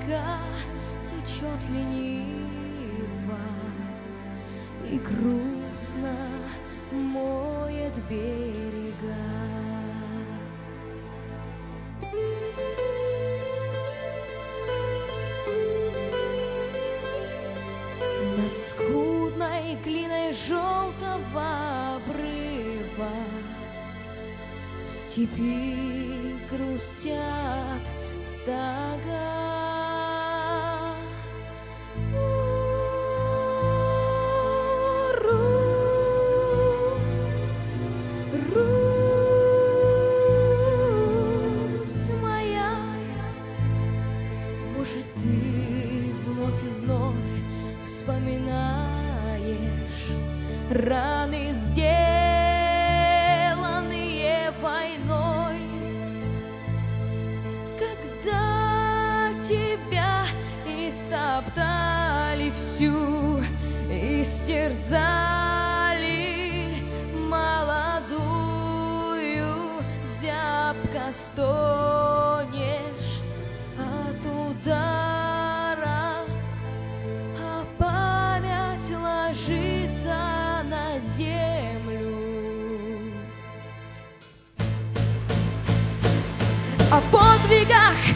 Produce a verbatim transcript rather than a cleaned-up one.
река течет лениво и грустно моет берега. Над скудной глиной желтого обрыва в степи грустят стога. О, Русь, Русь моя, может, ты вновь и вновь вспоминаешь раны, сделанные войной, когда тебя истоптали всю, истерзали молодую, зябко стонешь от ударов, а память ложится на землю. О подвигах